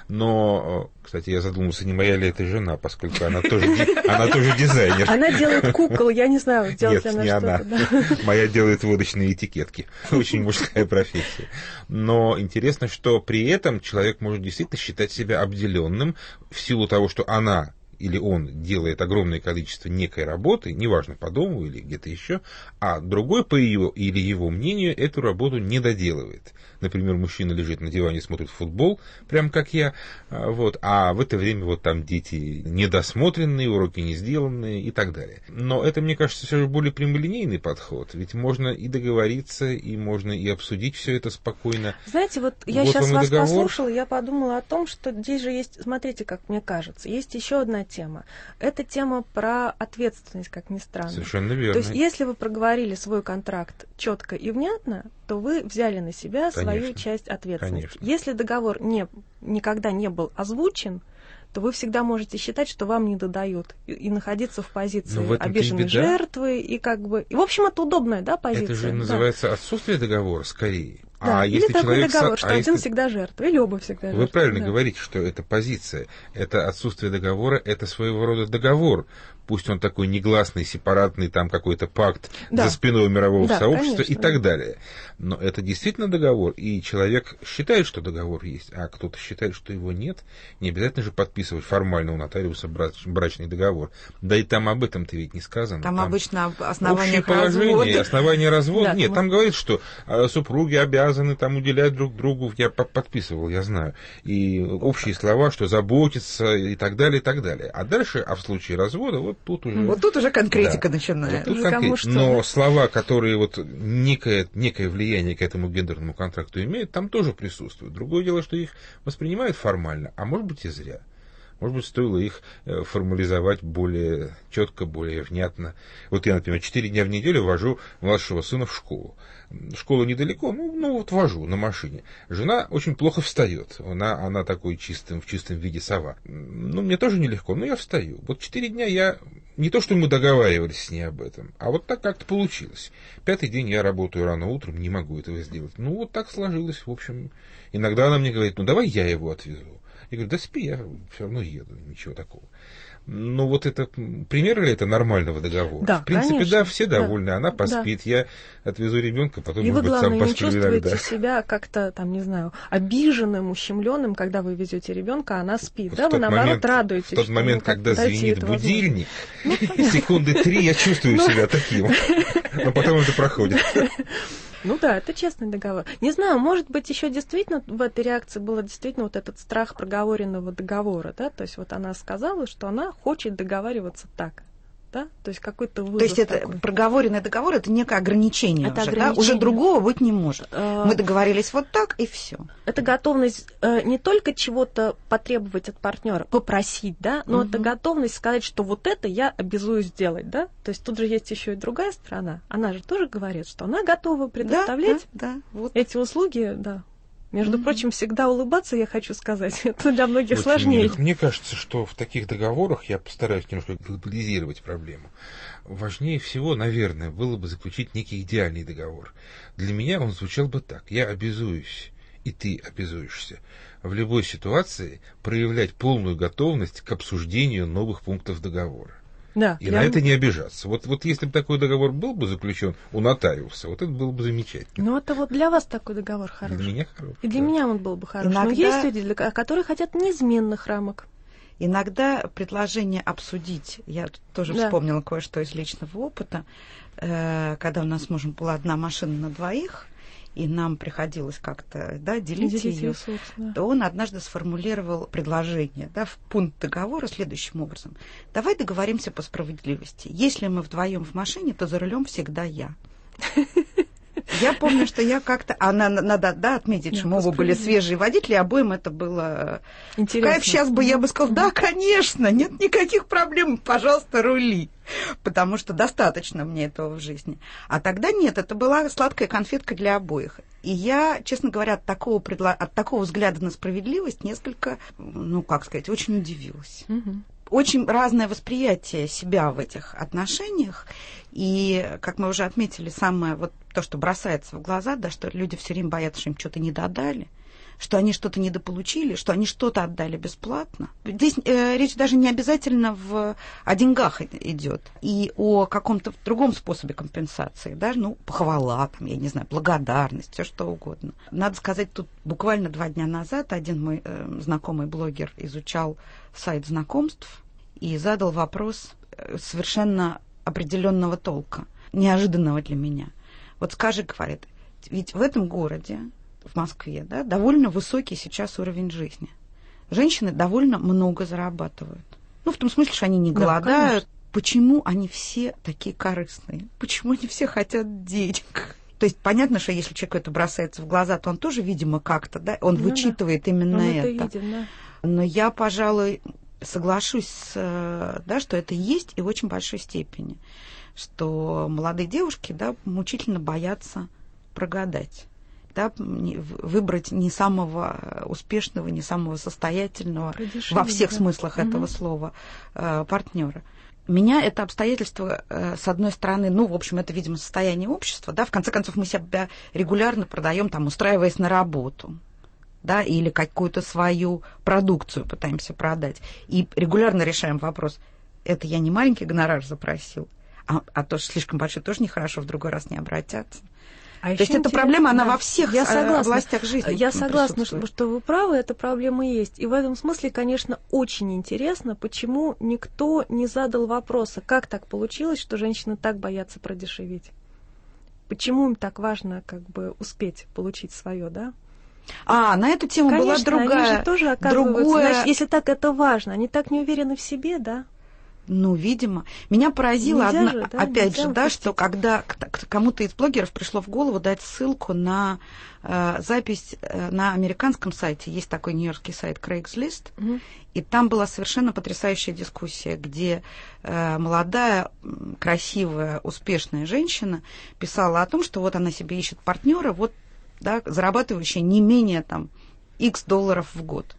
Но, кстати, я задумался, не моя ли это жена, поскольку она тоже дизайнер. Она делает кукол, я не знаю, делает ли она что-то. Нет, не она. Моя делает водочные этикетки. Очень мужская профессия. Но интересно, что при этом человек может действительно считать себя обделенным в силу того, что она или он делает огромное количество некой работы, неважно, по дому или где-то еще, а другой, по ее или его мнению, эту работу не доделывает. Например, мужчина лежит на диване, смотрит футбол, прям как я, вот, а в это время вот там дети недосмотренные, уроки не сделанные и так далее. Но это, мне кажется, все же более прямолинейный подход, ведь можно и договориться, и можно и обсудить все это спокойно. Знаете, вот я сейчас вас послушала, я подумала о том, что здесь же есть, смотрите, как мне кажется, есть еще одна тема. Это тема про ответственность, как ни странно. Совершенно верно. То есть, если вы проговорили свой контракт четко и внятно, то вы взяли на себя свою часть ответственности. Конечно. Если договор никогда не был озвучен, то вы всегда можете считать, что вам не додают, и находиться в позиции обиженной жертвы, и как бы... И, в общем, это удобная, да, позиция. Это же называется отсутствие договора, скорее. Да, или такой договор, что один всегда жертва, или оба всегда жертва. Вы правильно говорите, что это позиция, это отсутствие договора, это своего рода договор. Пусть он такой негласный, сепаратный, там какой-то пакт за спиной мирового сообщества, конечно, и так далее. Но это действительно договор, и человек считает, что договор есть, а кто-то считает, что его нет. Не обязательно же подписывать формально у нотариуса брачный договор. Да и там об этом-то ведь не сказано. Там обычно основания положения, основания развода. Нет, там говорится, что супруги обязаны там уделять друг другу. Я подписывал, я знаю. И общие слова, что заботиться и так далее, и так далее. А дальше, в случае развода, вот тут уже конкретика начинается. Но слова, которые вот некое влияние к этому гендерному контракту имеют, там тоже присутствуют. Другое дело, что их воспринимают формально, а может быть и зря. Может быть, стоило их формализовать более четко, более внятно. Вот я, например, 4 дня в неделю вожу младшего сына в школу. Школа недалеко, вот вожу на машине. Жена очень плохо встает. Она такой в чистом виде сова. Мне тоже нелегко, но я встаю. Вот 4 дня я... Не то, что мы договаривались с ней об этом, а вот так как-то получилось. 5-й день я работаю рано утром, не могу этого сделать. Вот так сложилось, в общем. Иногда она мне говорит, давай я его отвезу. Я говорю, да спи, я все равно еду, ничего такого. Вот это пример ли это нормального договора? Да, в принципе, конечно, все довольны, она поспит, я отвезу ребенка, потом, и может быть, сам посплю. И вы, главное, не чувствуете себя как-то, обиженным, ущемленным, когда вы везете ребенка, а она спит. Вы, наоборот, радуетесь. В тот момент, когда звенит будильник, секунды 3 я чувствую себя таким, но потом это проходит. Это честный договор. Не знаю, может быть, еще действительно в этой реакции был действительно вот этот страх проговоренного договора, да, то есть вот она сказала, что она хочет договариваться так, да, то есть какой-то вызов. То есть это проговоренный договор, это некое ограничение, да? Уже другого быть не может. Мы договорились вот так, и все. Это готовность не только чего-то потребовать от партнера, попросить, да, но это готовность сказать, что вот это я обязуюсь сделать, да. То есть тут же есть еще и другая сторона. Она же тоже говорит, что она готова предоставлять эти услуги, да. Между прочим, всегда улыбаться, я хочу сказать, это для многих сложнее. Мне кажется, что в таких договорах, я постараюсь немножко глобализировать проблему, важнее всего, наверное, было бы заключить некий идеальный договор. Для меня он звучал бы так. Я обязуюсь, и ты обязуешься в любой ситуации проявлять полную готовность к обсуждению новых пунктов договора. Да, и на это не обижаться. Вот если бы такой договор был бы заключен у нотариуса, вот это было бы замечательно. Это вот для вас такой договор хороший. Для меня хороший. И для меня он был бы хороший. Но есть люди, которые хотят неизменных рамок. Иногда предложение обсудить, я тоже вспомнила кое-что из личного опыта, когда у нас с мужем была одна машина на двоих, и нам приходилось как-то делить ее, то он однажды сформулировал предложение в пункт договора следующим образом. Давай договоримся по справедливости. Если мы вдвоем в машине, то за рулем всегда я. Я помню, что я как-то... Надо отметить, что мы оба были свежие водители, обоим это было... Интересно. Кайф, сейчас бы я бы сказала, да, конечно, нет никаких проблем, пожалуйста, рули. Потому что достаточно мне этого в жизни. А тогда нет, это была сладкая конфетка для обоих. И я, честно говоря, от такого взгляда на справедливость несколько, очень удивилась. Очень разное восприятие себя в этих отношениях. И, как мы уже отметили, самое то, что бросается в глаза, что люди все время боятся, что им что-то не додали, что они что-то недополучили, что они что-то отдали бесплатно. Здесь речь даже не обязательно о деньгах идет, и о каком-то другом способе компенсации, похвала, я не знаю, благодарность, все что угодно. Надо сказать, тут буквально 2 дня назад один мой знакомый блогер изучал сайт знакомств и задал вопрос совершенно определенного толка, неожиданного для меня. Вот скажи, говорит, ведь в этом городе, в Москве, довольно высокий сейчас уровень жизни. Женщины довольно много зарабатывают. В том смысле, что они не голодают. Почему они все такие корыстные? Почему они все хотят денег? То есть понятно, что если человеку это бросается в глаза, то он тоже, видимо, как-то, он вычитывает именно это. Видит, Но я, пожалуй, соглашусь, что это есть и в очень большой степени. Что молодые девушки, мучительно боятся прогадать. Выбрать не самого успешного, не самого состоятельного во всех смыслах этого слова партнера. меня это обстоятельство, с одной стороны, ну, в общем, это, видимо, состояние общества, да, в конце концов, мы себя регулярно продаем, там, устраиваясь на работу, да, или какую-то свою продукцию пытаемся продать, и регулярно решаем вопрос, это я не маленький гонорар запросил, а то, что слишком большой, тоже нехорошо, в другой раз не обратятся. То есть эта проблема, она во всех областях жизни. Я согласна, что вы правы, эта проблема есть. И в этом смысле, конечно, очень интересно, почему никто не задал вопроса, как так получилось, что женщины так боятся продешевить. Почему им так важно как бы успеть получить свое, да? На эту тему конечно, была другая. Они же тоже оказываются, значит, если так это важно, они так не уверены в себе, да? Ну, видимо. Меня поразило, опять же, что когда кому-то из блогеров пришло в голову дать ссылку на запись на американском сайте. Есть такой нью-йоркский сайт Craigslist, и там была совершенно потрясающая дискуссия, где молодая, красивая, успешная женщина писала о том, что вот она себе ищет партнера, вот, да, зарабатывающего не менее там X долларов в год.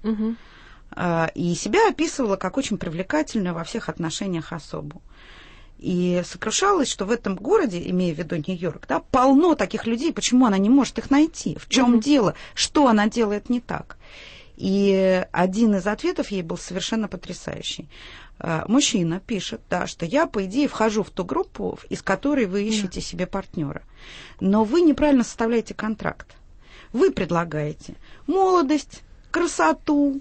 И себя описывала как очень привлекательную во всех отношениях особу. И сокрушалась, что в этом городе, имея в виду Нью-Йорк, да, полно таких людей, почему она не может их найти, в чем дело, что она делает не так. И один из ответов ей был совершенно потрясающий. Мужчина пишет, да, что я, по идее, вхожу в ту группу, из которой вы ищете себе партнера, но вы неправильно составляете контракт. Вы предлагаете молодость, красоту,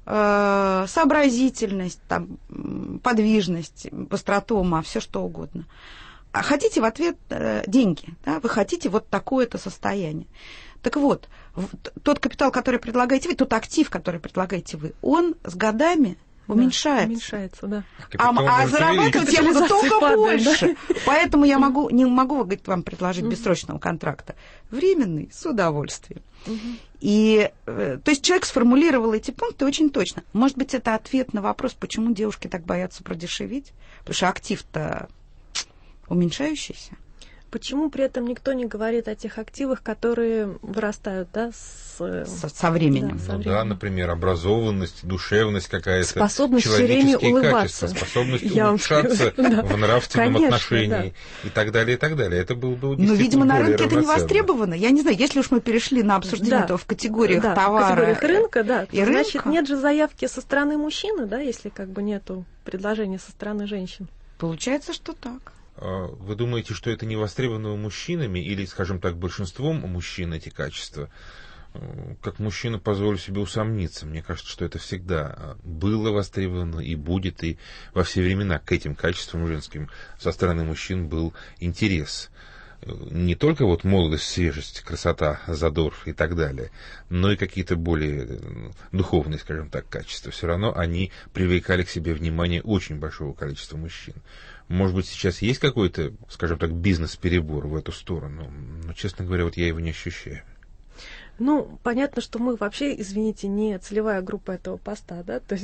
сообразительность, там, подвижность, быстроту ума, все что угодно. А хотите в ответ деньги, да? Вы хотите вот такое-то состояние. Так вот, тот капитал, который предлагаете вы, тот актив, который предлагаете вы, он с годами уменьшается. Уменьшается, да. А зарабатывать я буду только больше. Да? Поэтому я не могу вам предложить бессрочного контракта. Временный, с удовольствием. И, то есть человек сформулировал эти пункты очень точно. Может быть, это ответ на вопрос, почему девушки так боятся продешевить? Потому что актив-то уменьшающийся. Почему при этом никто не говорит о тех активах, которые вырастают, да, со временем? Да, да, например, образованность, душевность какая-то, способность все время улыбаться, способность улучшаться в нравственном отношении и так далее, и так далее. Это было бы действительно. Но, видимо, на рынке это не востребовано. Я не знаю, если уж мы перешли на обсуждение этого в категориях товара. В категориях рынка, да. И значит, нет же заявки со стороны мужчины, да, если как бы нету предложения со стороны женщин. Получается, что так. Вы думаете, что это не востребовано мужчинами или, скажем так, большинством мужчин эти качества? Как мужчина позволю себе усомниться. Мне кажется, что это всегда было востребовано и будет, и во все времена к этим качествам женским со стороны мужчин был интерес. Не только вот молодость, свежесть, красота, задор и так далее, но и какие-то более духовные, скажем так, качества. Все равно они привлекали к себе внимание очень большого количества мужчин. Может быть, сейчас есть какой-то, скажем так, бизнес-перебор в эту сторону, но, честно говоря, вот я его не ощущаю. Ну, понятно, что мы вообще, извините, не целевая группа этого поста, да, то есть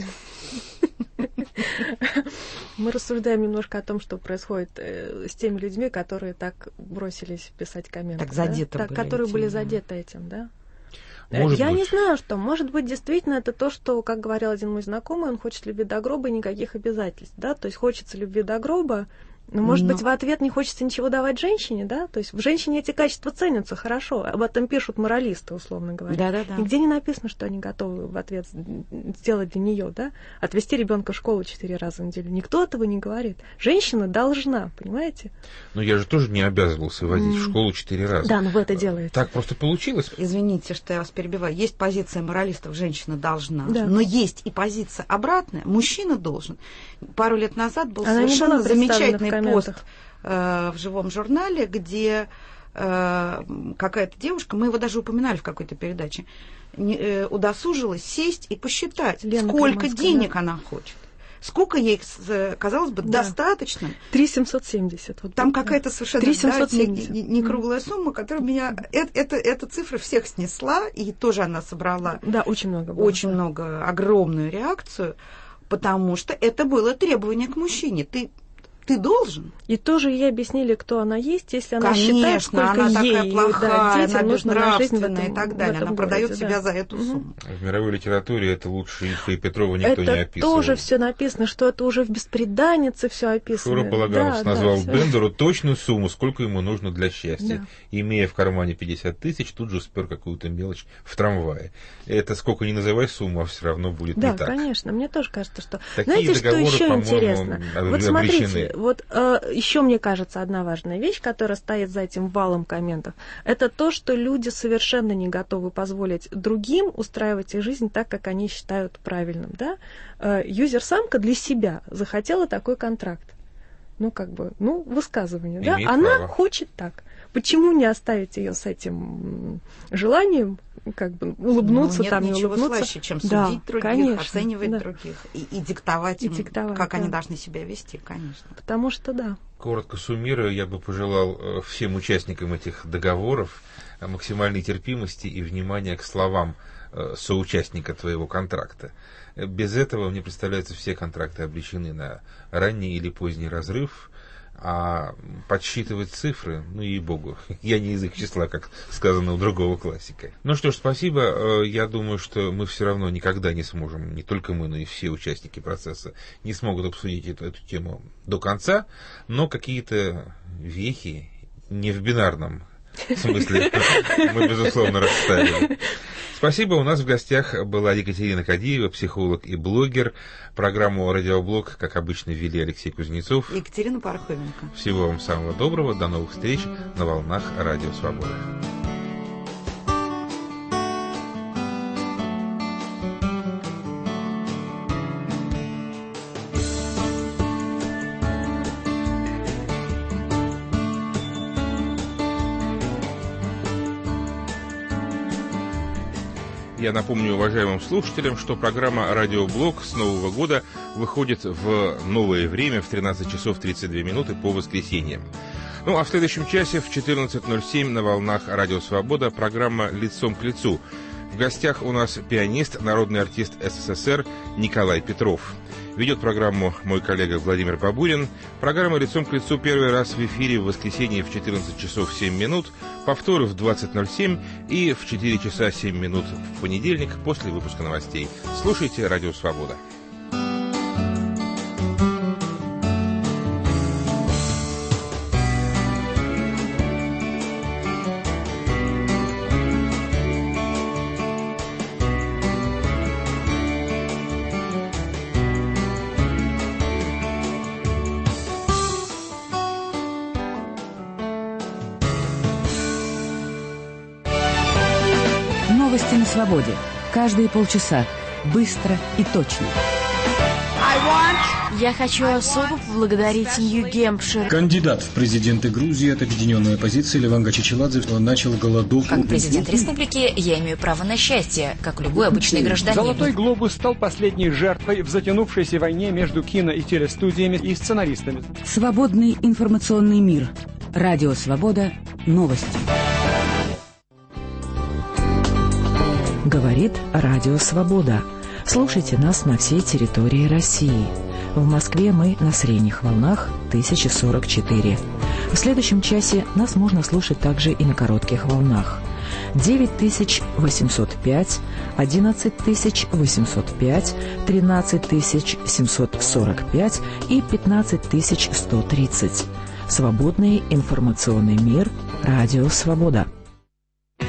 мы рассуждаем немножко о том, что происходит с теми людьми, которые так бросились писать комменты. Так задеты были. Которые были задеты этим, да. Я не знаю, что. Может быть, действительно, это то, что, как говорил один мой знакомый, он хочет любви до гроба и никаких обязательств, да, то есть хочется любви до гроба, но, может быть, в ответ не хочется ничего давать женщине, да, то есть в женщине эти качества ценятся хорошо, об этом пишут моралисты, условно говоря. Да-да-да. Нигде не написано, что они готовы в ответ сделать для нее, да, отвезти ребенка в школу 4 раза в неделю. Никто этого не говорит. Женщина должна, понимаете? Но я же тоже не обязывался водить в школу 4 раза. Да, но вы это делаете. Так просто получилось. Извините, что я вас перебиваю. Есть позиция моралистов, женщина должна, но есть и позиция обратная, мужчина должен. Пару лет назад был совершенно замечательный пост в живом журнале, где какая-то девушка, мы его даже упоминали в какой-то передаче, удосужилась сесть и посчитать, Лена сколько Краманская, денег она хочет. Сколько ей, казалось бы, достаточно. 3770. Вот там какая-то совершенно 3770. Не круглая сумма, которая меня... Эта цифра всех снесла, и тоже она собрала... Да, очень много было. Очень много, огромную реакцию, потому что это было требование к мужчине. Ты Ты должен. И тоже ей объяснили, кто она есть, если она Конечно, считает, сколько она ей такая плохая, детям она нужно на жизнь в безнравственная этом, и так далее. Она продает городе, себя за эту сумму. В мировой литературе это лучше Ильфа и Петрова никто не описывал. Это тоже все написано, что это уже в «Бесприданнице» все описано. Шура Балаганов назвал всё. Бендеру точную сумму, сколько ему нужно для счастья. Да. Имея в кармане 50 тысяч, тут же спер какую-то мелочь в трамвае. Это сколько ни называй сумму, а все равно будет Да, не так. конечно. Мне тоже кажется, что... Такие Знаете, что договоры, еще по-моему, интересно? Вот смотрите, обречены. вот еще мне кажется одна важная вещь, которая стоит за этим валом комментов, это то, что люди совершенно не готовы позволить другим устраивать их жизнь так, как они считают правильным. Да? Юзер-самка для себя захотела такой контракт. Высказывание. Да? Она хочет так. Почему не оставить ее с этим желанием, улыбнуться нет там, не ничего улыбнуться? слаще, чем судить других, конечно, оценивать других и диктовать им, как да. они должны себя вести, конечно. Потому что да. Коротко суммируя, я бы пожелал всем участникам этих договоров максимальной терпимости и внимания к словам соучастника твоего контракта. Без этого, мне представляется, все контракты обречены на ранний или поздний разрыв, а подсчитывать цифры, ей-богу, я не из их числа, как сказано у другого классика. Ну что ж, спасибо. Я думаю, что мы все равно никогда не сможем, не только мы, но и все участники процесса, не смогут обсудить эту тему до конца, но какие-то вехи не в бинарном смысле мы, безусловно, расставили. Спасибо. У нас в гостях была Екатерина Кадиева, психолог и блогер. Программу «Радиоблог», как обычно, вели Алексей Кузнецов. Екатерина Пархоменко. Всего вам самого доброго. До новых встреч на волнах Радио Свобода. Я напомню уважаемым слушателям, что программа «Радиоблог» с Нового года выходит в новое время в 13 часов 32 минуты по воскресеньям. А в следующем часе в 14:07 на волнах «Радио Свобода» программа «Лицом к лицу». В гостях у нас пианист, народный артист СССР Николай Петров. Ведет программу мой коллега Владимир Бабурин. Программа «Лицом к лицу» первый раз в эфире в воскресенье в 14 часов 7 минут, повторы в 20:07 и в 4 часа 7 минут в понедельник после выпуска новостей. Слушайте «Радио Свобода». Новости на свободе. Каждые полчаса. Быстро и точно. Я хочу особо поблагодарить Нью-Гемпшир. Кандидат в президенты Грузии от объединенной оппозиции Леван Гачичеладзе начал голодовку. Как президент республики я имею право на счастье, как любой обычный гражданин. «Золотой глобус» стал последней жертвой в затянувшейся войне между кино- и телестудиями и сценаристами. Свободный информационный мир. Радио Свобода. Новости. Говорит Радио Свобода. Слушайте нас на всей территории России. В Москве мы на средних волнах 1044. В следующем часе нас можно слушать также и на коротких волнах. 9805, 11805, 13745 и 15130. Свободный информационный мир. Радио Свобода.